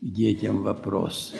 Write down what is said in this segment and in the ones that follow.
детям вопрос.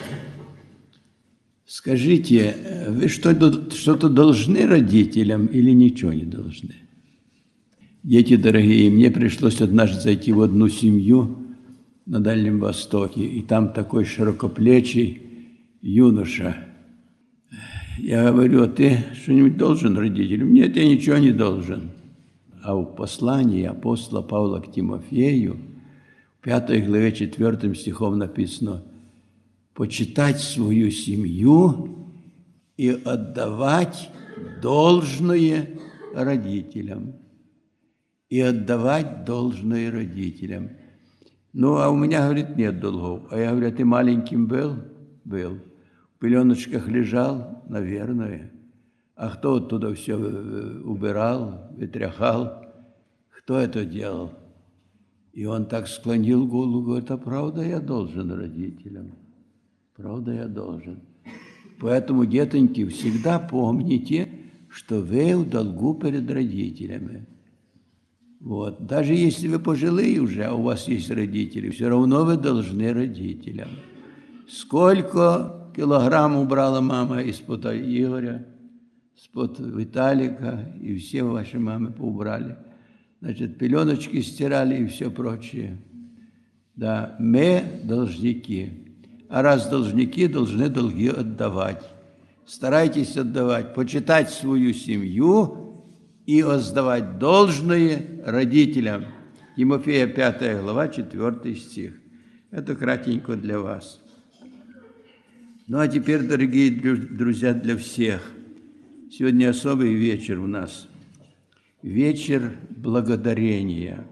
Скажите, вы что-то должны родителям или ничего не должны? Дети дорогие, мне пришлось однажды зайти в одну семью на Дальнем Востоке, и там такой широкоплечий юноша. Я говорю, а ты что-нибудь должен родителям? Нет, я ничего не должен. А в послании апостола Павла к Тимофею, в 5 главе 4 стихом написано: почитать свою семью и отдавать должное родителям. И отдавать должное родителям. Ну, а у меня, говорит, нет долгов. А я говорю, а ты маленьким был? Был. В пеленочках лежал? Наверное. А кто оттуда все убирал, вытряхал? Кто это делал? И он так склонил голову, говорит, а правда я должен родителям? Правда я должен. Поэтому, детоньки, всегда помните, что вы в долгу перед родителями. Вот. Даже если вы пожилые уже, а у вас есть родители, все равно вы должны родителям. Сколько килограмм убрала мама из-под Игоря, из-под Виталика, и все ваши мамы поубрали. Значит, пеленочки стирали и все прочее. Да, мы должники. А раз должники, должны долги отдавать. Старайтесь отдавать, почитать свою семью и воздавать должное родителям. Тимофея 5 глава, 4 стих. Это кратенько для вас. Ну, а теперь, дорогие друзья, для всех. Сегодня особый вечер у нас. Вечер благодарения.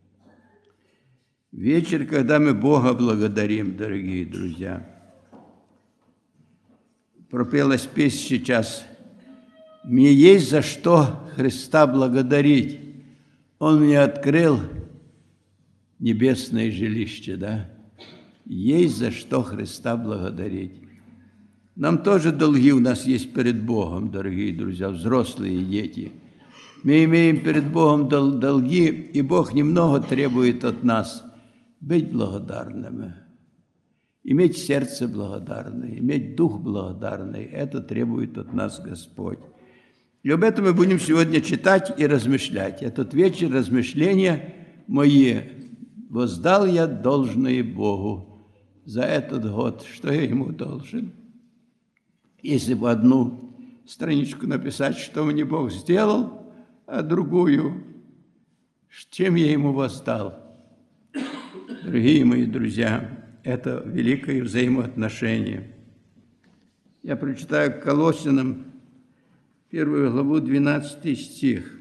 Вечер, когда мы Бога благодарим, дорогие друзья. Пропелась песня сейчас. Мне есть за что Христа благодарить. Он мне открыл небесное жилище, да? Есть за что Христа благодарить. Нам тоже долги у нас есть перед Богом, дорогие друзья, взрослые дети. Мы имеем перед Богом долги, и Бог немного требует от нас быть благодарными. Иметь сердце благодарное, иметь дух благодарный. Это требует от нас Господь. И об этом мы будем сегодня читать и размышлять. Этот вечер размышления мои. Воздал я должное Богу за этот год. Что я Ему должен? Если бы одну страничку написать, что мне Бог сделал, а другую, чем я Ему воздал. Дорогие мои друзья, это великое взаимоотношение. Я прочитаю Колоссянам 1 главу, 12 стих.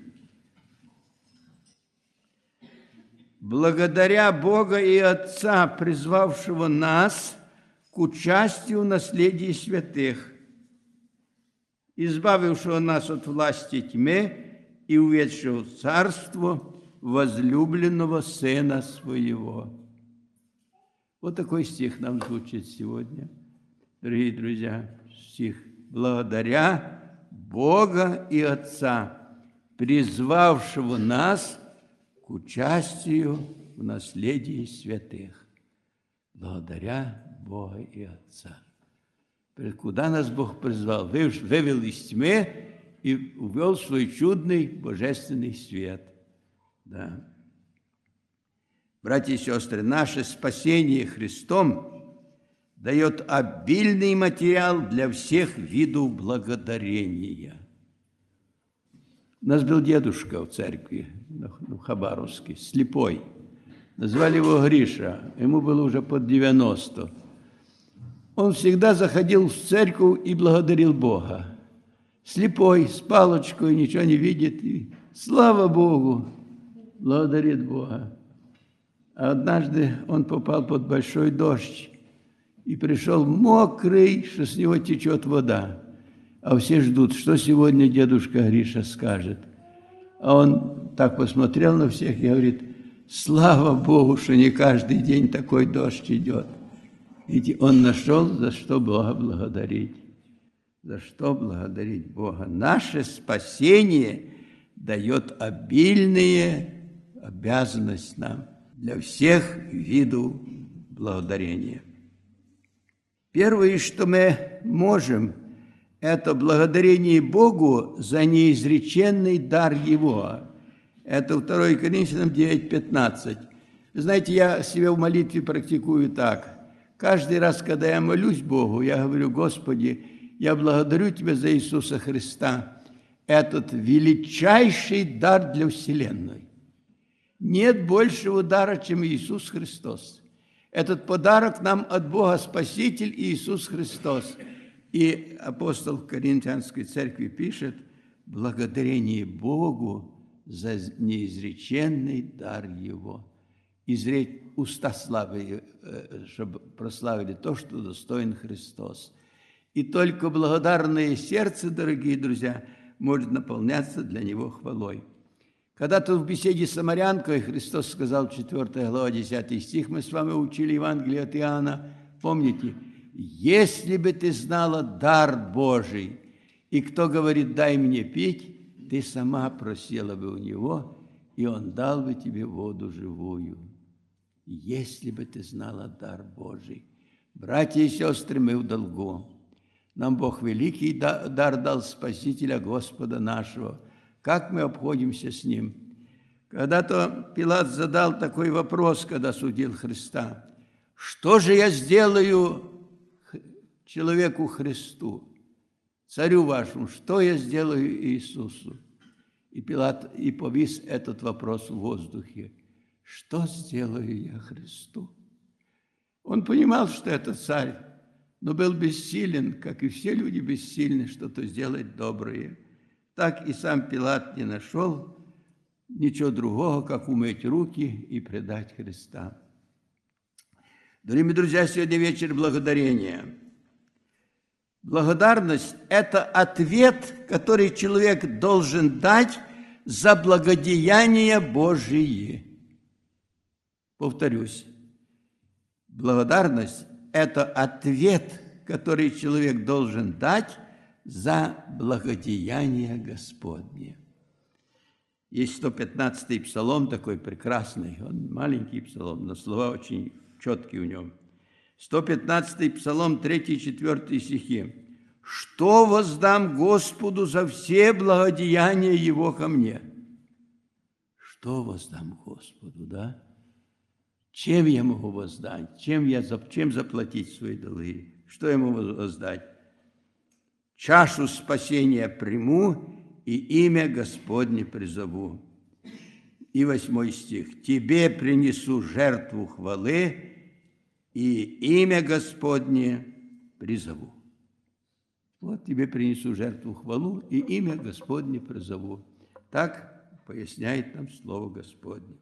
«Благодаря Бога и Отца, призвавшего нас к участию в наследии святых, избавившего нас от власти тьмы и уведшего в царство возлюбленного Сына Своего». Вот такой стих нам звучит сегодня, дорогие друзья. Стих «Благодаря Бога и Отца, призвавшего нас к участию в наследии святых». Благодаря Бога и Отца. Куда нас Бог призвал? Вывел из тьмы и увел в свой чудный божественный свет. Да. Братья и сестры, наше спасение Христом дает обильный материал для всех видов благодарения. У нас был дедушка в церкви, в Хабаровске, слепой. Назвали его Гриша, ему было уже под 90. Он всегда заходил в церковь и благодарил Бога. Слепой, с палочкой, ничего не видит. И, слава Богу, благодарит Бога. А однажды он попал под большой дождь и пришел мокрый, что с него течет вода. А все ждут, что сегодня дедушка Гриша скажет. А он так посмотрел на всех и говорит: слава Богу, что не каждый день такой дождь идет. Ведь он нашел, за что Бога благодарить. За что благодарить Бога. Наше спасение дает обильные обязанности нам для всех видов благодарения. Первое, что мы можем, это благодарение Богу за неизреченный дар Его. Это 2 Коринфянам 9:15. Вы знаете, я себя в молитве практикую так. Каждый раз, когда я молюсь Богу, я говорю: Господи, я благодарю Тебя за Иисуса Христа, этот величайший дар для Вселенной. Нет большего дара, чем Иисус Христос. Этот подарок нам от Бога Спаситель Иисус Христос. И апостол в Коринфянской церкви пишет: благодарение Богу за неизреченный дар Его. Изречь уста славы, чтобы прославили то, что достоин Христос. И только благодарное сердце, дорогие друзья, может наполняться для Него хвалой. Когда-то в беседе с самарянкой Христос сказал, 4 глава, 10 стих, мы с вами учили Евангелие от Иоанна, помните? «Если бы ты знала дар Божий, и кто говорит, дай мне пить, ты сама просила бы у Него, и Он дал бы тебе воду живую». Если бы ты знала дар Божий. Братья и сестры, мы в долгу. Нам Бог великий дар дал Спасителя Господа нашего. Как мы обходимся с Ним? Когда-то Пилат задал такой вопрос, когда судил Христа. Что же я сделаю человеку Христу, царю вашему? Что я сделаю Иисусу? И Пилат и повис этот вопрос в воздухе. Что сделаю я Христу? Он понимал, что это царь, но был бессилен, как и все люди бессильны, что-то сделать доброе. Так и сам Пилат не нашел ничего другого, как умыть руки и предать Христа. Дорогие друзья, сегодня вечер благодарения. Благодарность – это ответ, который человек должен дать за благодеяния Божии. Повторюсь, благодарность – это ответ, который человек должен дать за благодеяние Господне. Есть 115-й псалом такой прекрасный, он маленький псалом, но слова очень четкие в нем. 115-й псалом, 3-4 стихи. «Что воздам Господу за все благодеяния Его ко мне?» Что воздам Господу, да? Чем я могу воздать? Чем заплатить свои долги? Что я могу воздать? Чашу спасения приму и имя Господне призову. И 8 стих. Тебе принесу жертву хвалы и имя Господне призову. Вот тебе принесу жертву хвалу и имя Господне призову. Так поясняет нам Слово Господне.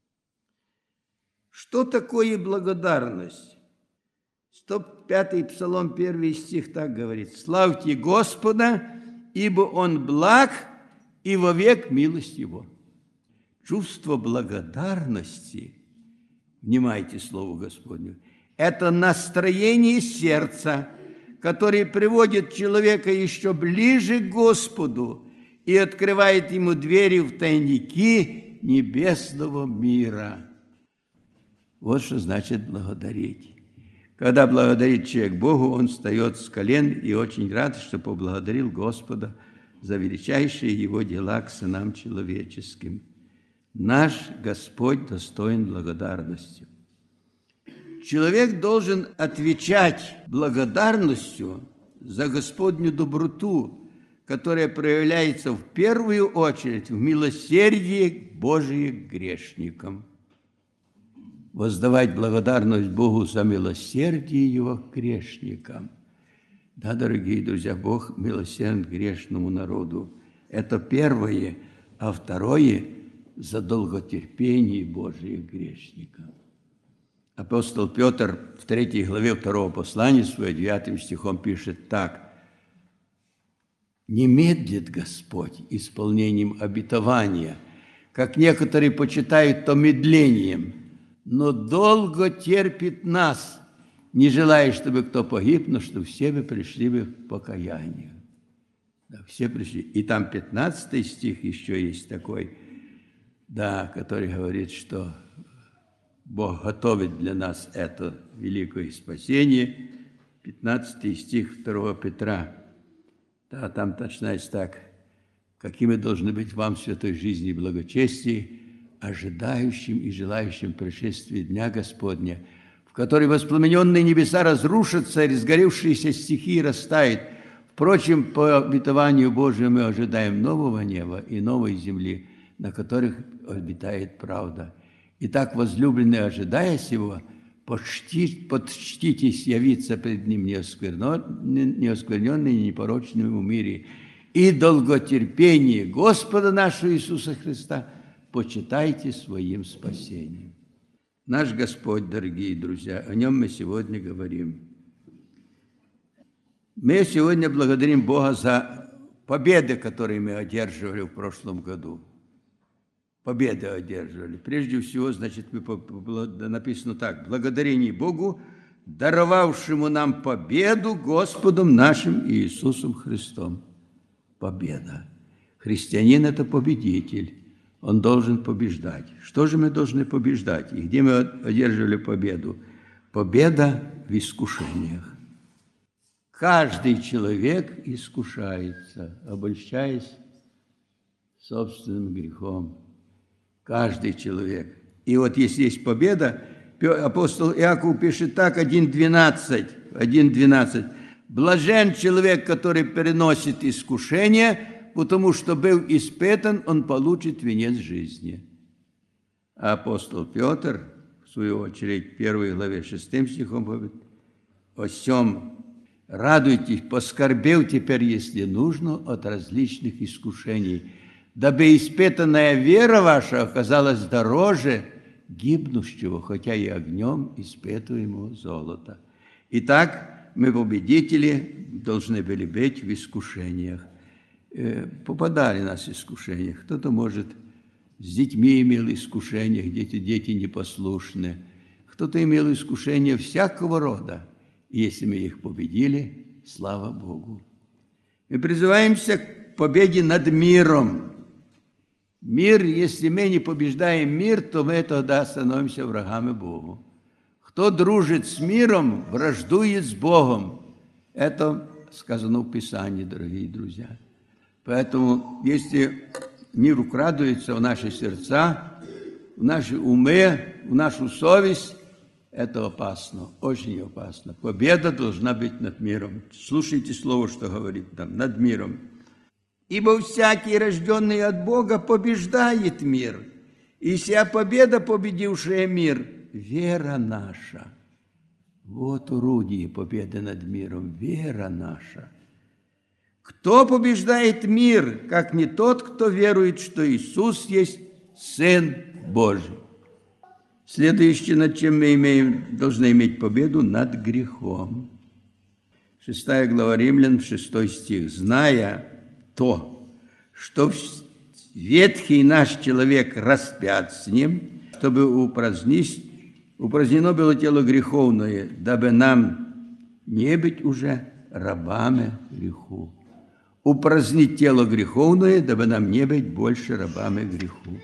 Что такое благодарность? 105-й псалом, 1 стих так говорит. «Славьте Господа, ибо Он благ, и вовек милость Его». Чувство благодарности, внимайте Слову Господню, это настроение сердца, которое приводит человека еще ближе к Господу и открывает ему двери в тайники небесного мира. Вот что значит благодарить. Когда благодарит человек Богу, он встает с колен и очень рад, что поблагодарил Господа за величайшие Его дела к сынам человеческим. Наш Господь достоин благодарности. Человек должен отвечать благодарностью за Господню доброту, которая проявляется в первую очередь в милосердии Божие к грешникам. Воздавать благодарность Богу за милосердие Его к грешникам. Да, дорогие друзья, Бог милосерден к грешному народу. Это первое, а второе – за долготерпение Божие к грешникам. Апостол Петр в 3 главе 2 послания своего 9 стихом пишет так. «Не медлит Господь исполнением обетования, как некоторые почитают то медлением, но долго терпит нас, не желая, чтобы кто погиб, но чтобы все мы пришли бы к покаянию». Да, все пришли. И там 15 стих еще есть такой, да, который говорит, что Бог готовит для нас это великое спасение. 15 стих 2 Петра. Да, там начинается так. Какими должны быть вам в святой жизни и благочестии, ожидающим и желающим пришествия Дня Господня, в который воспламененные небеса разрушатся, и разгоревшиеся стихии растают. Впрочем, по обетованию Божьему мы ожидаем нового неба и новой земли, на которых обитает правда. Итак, возлюбленные, ожидая сего, почтитесь явиться пред Ним неоскверненными и непорочными в мире, и долготерпение Господа нашего Иисуса Христа почитайте своим спасением. Наш Господь, дорогие друзья, о Нем мы сегодня говорим. Мы сегодня благодарим Бога за победы, которые мы одерживали в прошлом году. Победы одерживали. Прежде всего, значит, написано так. Благодарение Богу, даровавшему нам победу Господом нашим Иисусом Христом. Победа. Христианин – это победитель. Он должен побеждать. Что же мы должны побеждать? И где мы одерживали победу? Победа в искушениях. Каждый человек искушается, обольщаясь собственным грехом. Каждый человек. И вот если есть победа, апостол Иаков пишет так, 1:12. Блажен человек, который переносит искушение, потому что был испытан, он получит венец жизни. А апостол Петр, в свою очередь, в 1 главе 6 стихом говорит, о сем радуйтесь, поскорбел теперь, если нужно, от различных искушений, дабы испытанная вера ваша оказалась дороже гибнущего, хотя и огнем испытуемого золота. Итак, мы, победители, должны были быть в искушениях. Попадали нас в искушения. Кто-то, может, с детьми имел искушения, дети непослушные. Кто-то имел искушения всякого рода. И если мы их победили, слава Богу. Мы призываемся к победе над миром. Мир, если мы не побеждаем мир, то мы тогда становимся врагами Богу. Кто дружит с миром, враждует с Богом. Это сказано в Писании, дорогие друзья. Поэтому, если мир украдывается в наши сердца, в наши умы, в нашу совесть, это опасно, очень опасно. Победа должна быть над миром. Слушайте слово, что говорит там, над миром. Ибо всякий, рожденный от Бога, побеждает мир. И вся победа, победившая мир, вера наша. Вот орудие победы над миром, вера наша. Кто побеждает мир, как не тот, кто верует, что Иисус есть Сын Божий? Следующее, над чем мы должны иметь победу, над грехом. 6 глава Римлян, 6 стих. Зная то, что ветхий наш человек распят с ним, чтобы упразднено было тело греховное, дабы нам не быть уже рабами греху. Упразднить тело греховное, дабы нам не быть больше рабами греху.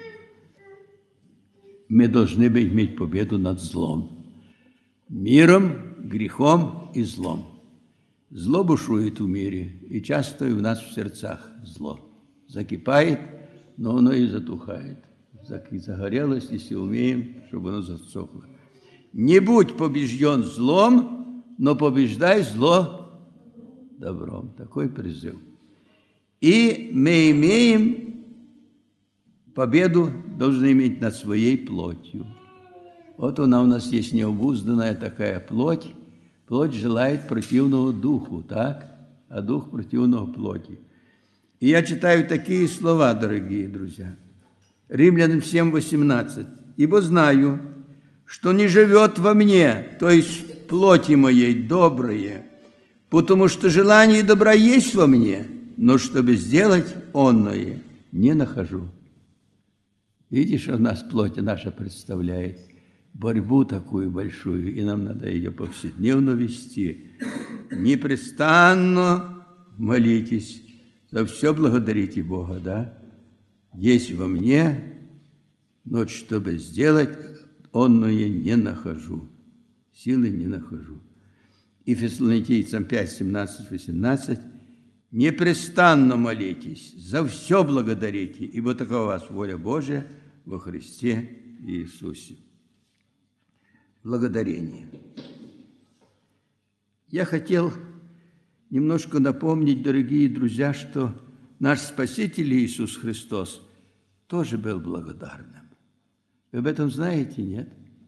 Мы должны иметь победу над злом. Миром, грехом и злом. Зло бушует в мире, и часто и у нас в сердцах зло. Закипает, но оно и затухает. Загорелось, если умеем, чтобы оно засохло. Не будь побежден злом, но побеждай зло добром. Такой призыв. И мы имеем победу, должны иметь над своей плотью. Вот она у нас есть необузданная такая плоть. Плоть желает противного духу, так? А дух противного плоти. И я читаю такие слова, дорогие друзья. Римлянам 7:18. «Ибо знаю, что не живет во мне, то есть в плоти моей, доброе, потому что желание добра есть во мне, но чтобы сделать онное, не нахожу». Видишь, у нас плоть наша представляет борьбу такую большую, и нам надо ее повседневно вести. Непрестанно молитесь, за все благодарите Бога, да? Есть во мне, но чтобы сделать, онное не нахожу, силы не нахожу. И Фессалоникийцам 5, 17, 18. «Непрестанно молитесь, за все благодарите, ибо такова у вас воля Божия во Христе Иисусе». Благодарение. Я хотел немножко напомнить, дорогие друзья, что наш Спаситель Иисус Христос тоже был благодарным. Вы об этом знаете, нет?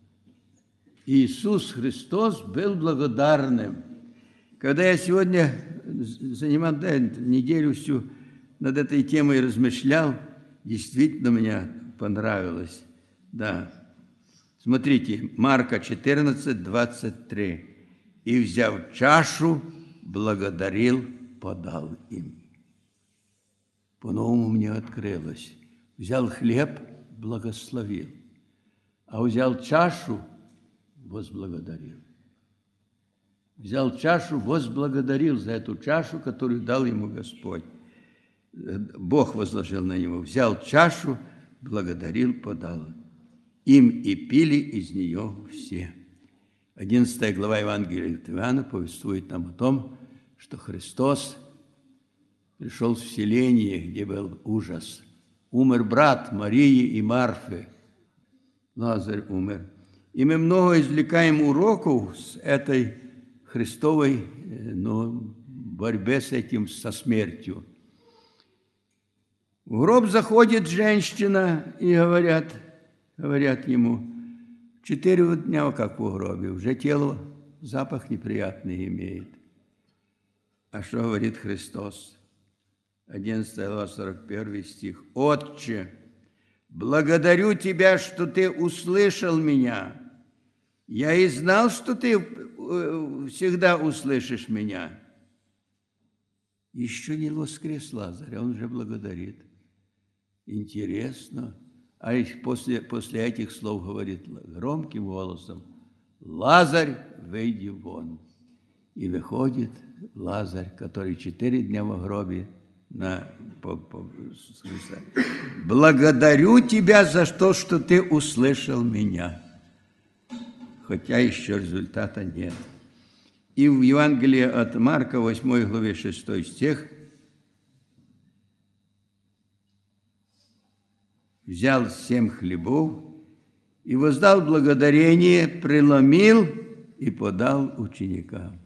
Иисус Христос был благодарным. Когда я сегодня занимал неделю всю над этой темой размышлял, действительно мне понравилось. Да. Смотрите, Марка 14, 23. «И, взяв чашу, благодарил, подал им». По-новому мне открылось. Взял хлеб, благословил, а взял чашу, возблагодарил. Взял чашу, возблагодарил за эту чашу, которую дал ему Господь. Бог возложил на него. Взял чашу, благодарил, подал. Им и пили из нее все. 11 глава Евангелия от Иоанна повествует нам о том, что Христос пришел в селение, где был ужас. Умер брат Марии и Марфы. Лазарь умер. И мы много извлекаем уроков с этой Христовой борьбе с этим, со смертью. В гроб заходит женщина и говорят ему, 4 дня как в гробе, уже тело запах неприятный имеет. А что говорит Христос? 11 глава, 41 стих. «Отче, благодарю Тебя, что Ты услышал меня. Я и знал, что Ты всегда услышишь меня». Еще не воскрес Лазарь, он уже благодарит. Интересно. А после этих слов говорит громким голосом: «Лазарь, выйди вон». И выходит Лазарь, который 4 дня в гробе. «Благодарю Тебя за то, что Ты услышал меня». Хотя еще результата нет. И в Евангелии от Марка, 8 главе, 6 стих, взял 7 хлебов и воздал благодарение, преломил и подал ученикам.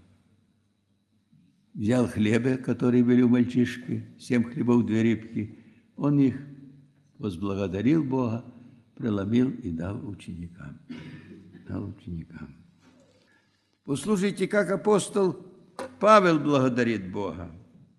Взял хлебы, которые были у мальчишки, 7 хлебов, 2 рыбки, он их возблагодарил Бога, преломил и дал ученикам. Послушайте, как апостол Павел благодарит Бога.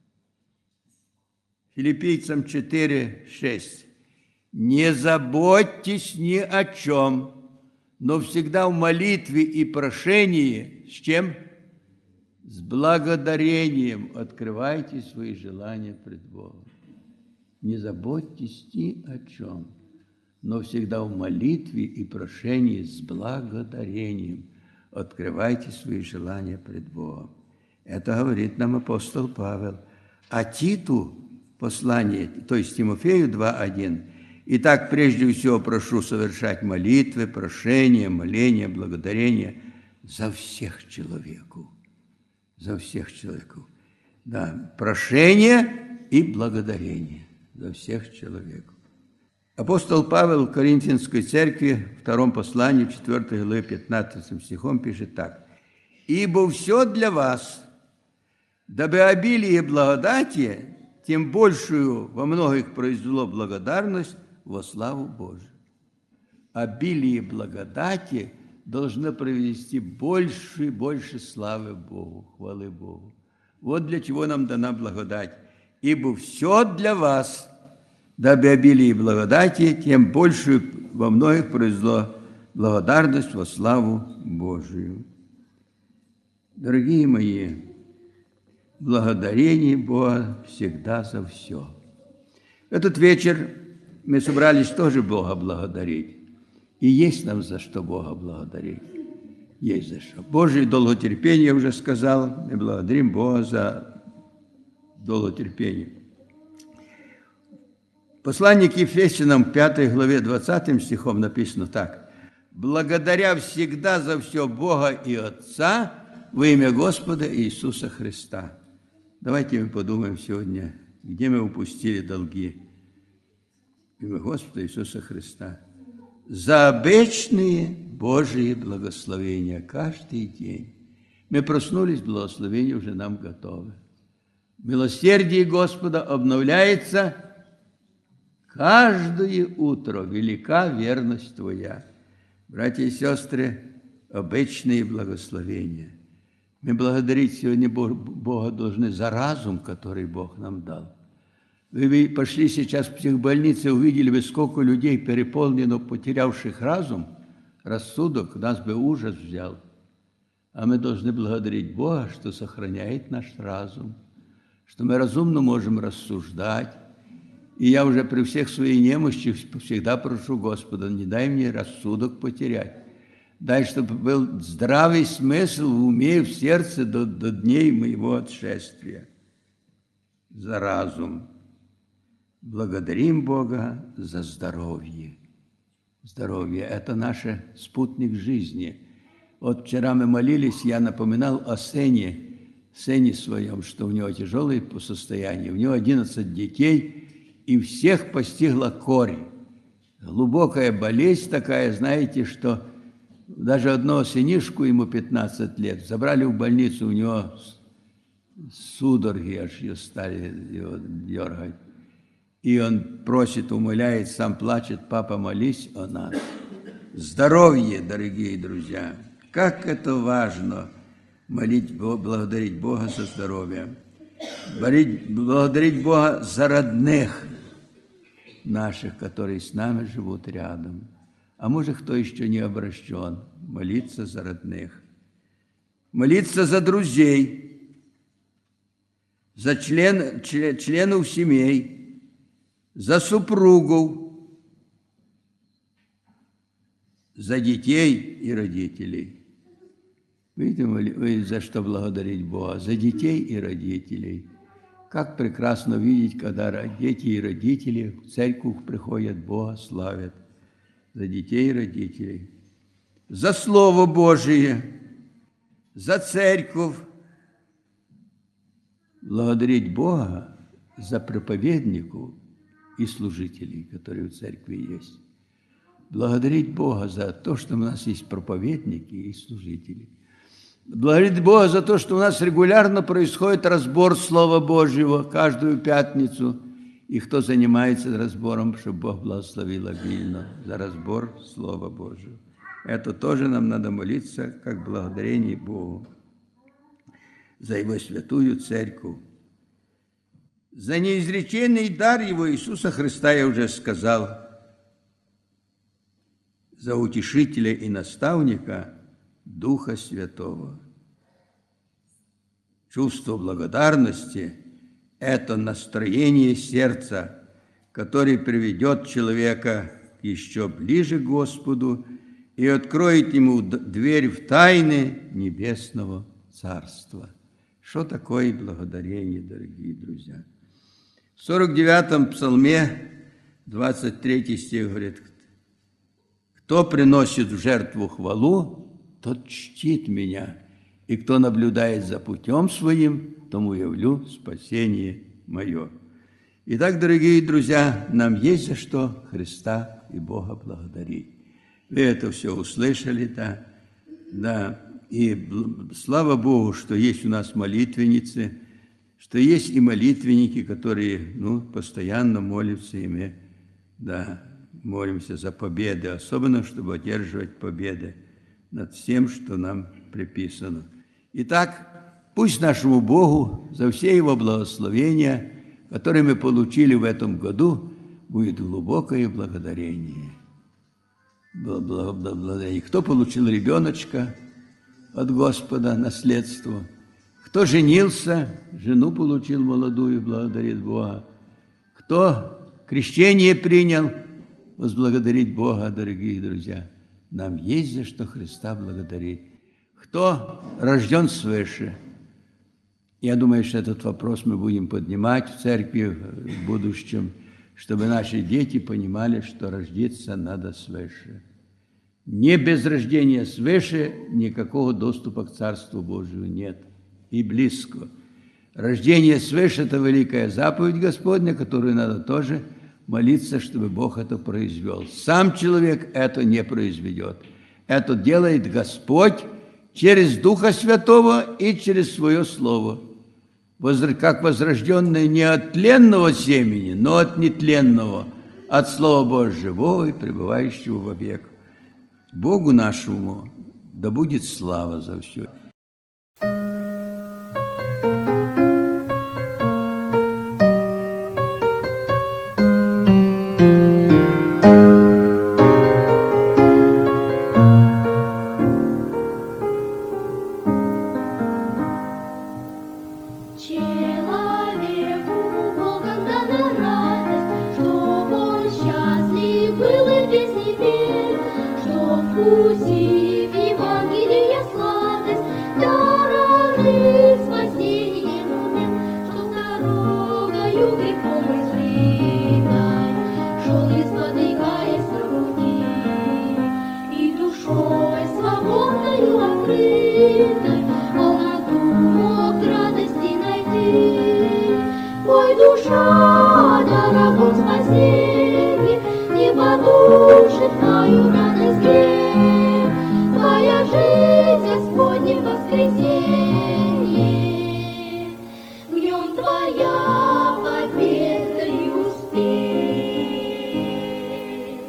Филиппийцам 4, 6. «Не заботьтесь ни о чем, но всегда в молитве и прошении». С чем? С благодарением открывайте свои желания пред Богом. Не заботьтесь ни о чем, но всегда в молитве и прошении с благодарением открывайте свои желания пред Богом. Это говорит нам апостол Павел. А Титу послание, то есть Тимофею 2:1. «Итак, прежде всего прошу совершать молитвы, прошения, моления, благодарения за всех человеков». За всех человеков. Да, прошение и благодарение за всех человеков. Апостол Павел в Коринфянской церкви, в 2 послании, 4 главе, 15 стихом пишет так. «Ибо все для вас, дабы обилие благодати, тем большую во многих произвело благодарность во славу Божию». Обилие благодати должно привести больше и больше славы Богу, хвалы Богу. Вот для чего нам дана благодать. «Ибо все для вас, дабы обилие благодати, тем больше во многих произвело благодарность во славу Божию». Дорогие мои, благодарение Бога всегда за все. Этот вечер мы собрались тоже Бога благодарить. И есть нам за что Бога благодарить. Есть за что. Божие долготерпение, я уже сказал, мы благодарим Бога за долготерпение. Послание к Ефесянам, 5 главе, 20 стихом написано так. «Благодаря всегда за все Бога и Отца во имя Господа Иисуса Христа. Давайте мы подумаем сегодня, где мы упустили долги. Во имя Господа Иисуса Христа. За обычные Божьи благословения каждый день. Мы проснулись, благословения уже нам готовы. Милосердие Господа обновляется каждое утро. Велика верность Твоя. Братья и сестры, обычные благословения. Мы благодарить сегодня Бога должны за разум, который Бог нам дал. Вы пошли сейчас в психбольницу, увидели бы, сколько людей переполнено, потерявших разум, рассудок, нас бы ужас взял. А мы должны благодарить Бога, что сохраняет наш разум, что мы разумно можем рассуждать. И я уже при всех своих немощах всегда прошу Господа, не дай мне рассудок потерять. Дай, чтобы был здравый смысл в уме и в сердце до дней моего отшествия. За разум. Благодарим Бога за здоровье. Здоровье – это наш спутник жизни. Вот вчера мы молились, я напоминал о сыне своем, что у него тяжелое состояние. У него 11 детей, и всех постигла корь. Глубокая болезнь такая, знаете, что даже одного сынишку, ему 15 лет, забрали в больницу, у него судороги аж ее стали его дергать. И он просит, умоляет, сам плачет: папа, молись о нас. Здоровье, дорогие друзья! Как это важно молить, благодарить Бога за здоровье. Благодарить Бога за родных наших, которые с нами живут рядом. А может, кто еще не обращен, молиться за родных. Молиться за друзей, за членов семей, за супругов, за детей и родителей. Видите, вы за что благодарить Бога? За детей и родителей. Как прекрасно видеть, когда дети и родители в церковь приходят, Бога славят. За детей и родителей. За Слово Божие, за церковь. Благодарить Бога за проповедников и служителей, которые в церкви есть. Благодарить Бога за то, что у нас есть проповедники и служители. Благодарить Бога за то, что у нас регулярно происходит разбор Слова Божьего каждую пятницу. И кто занимается разбором, чтобы Бог благословил обильно за разбор Слова Божьего. Это тоже нам надо молиться, как благодарение Богу за Его святую церковь. За неизреченный дар Его Иисуса Христа я уже сказал. За утешителя и наставника Духа Святого. Чувство благодарности – это настроение сердца, которое приведет человека еще ближе к Господу и откроет ему дверь в тайны Небесного Царства. Что такое благодарение, дорогие друзья? В 49-м псалме, 23 стих говорит: «Кто приносит в жертву хвалу, тот чтит меня, и кто наблюдает за путем своим, тому явлю спасение мое». Итак, дорогие друзья, нам есть за что Христа и Бога благодарить. Вы это все услышали, да? Да. И слава Богу, что есть у нас молитвенницы, что есть и молитвенники, которые постоянно молятся, и мы молимся за победы, особенно, чтобы одерживать победы над всем, что нам приписано. Итак, пусть нашему Богу за все Его благословения, которые мы получили в этом году, будет глубокое благодарение. Кто получил ребеночка от Господа, наследство? Кто женился, жену получил молодую, благодарит Бога. Кто крещение принял, возблагодарить Бога, дорогие друзья. Нам есть за что Христа благодарить. Кто рожден свыше? Я думаю, что этот вопрос мы будем поднимать в церкви в будущем, чтобы наши дети понимали, что рождиться надо свыше. Не без рождения свыше никакого доступа к Царству Божию нет. И близко. Рождение свыше – это великая заповедь Господня, которую надо тоже молиться, чтобы Бог это произвел. Сам человек это не произведет. Это делает Господь через Духа Святого и через Свое Слово. Как возрожденное не от тленного семени, но от нетленного, от Слова Божьего и пребывающего вовек. Богу нашему да будет слава за все. Ой, душа, дорогом спасенье, не потушит твою радость грех. Твоя жизнь, Господне, воскресенье, в нем твоя победа и успех.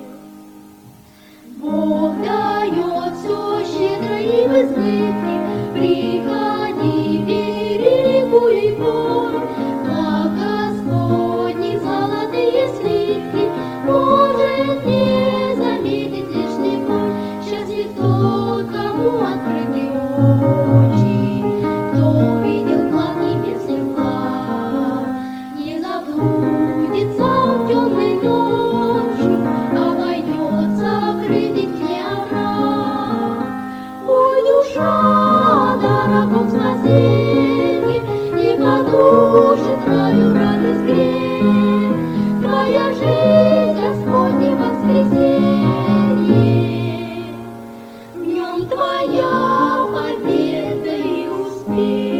Бог дает все щедро и в избытке, приходи, бери, ликуй, пой. Господни золотые слитки, может не заметить лишь слепой. Счастлив тот, кому открыты очи, кто видел план небесных благ, не заблудится в темной ночи, обойдется крытый тьме овраг. Ой, душа, дорогом спасенье, не потушит твою радость грех. Твоя жизнь, Господне, воскресенье, в нем твоя победа и успех.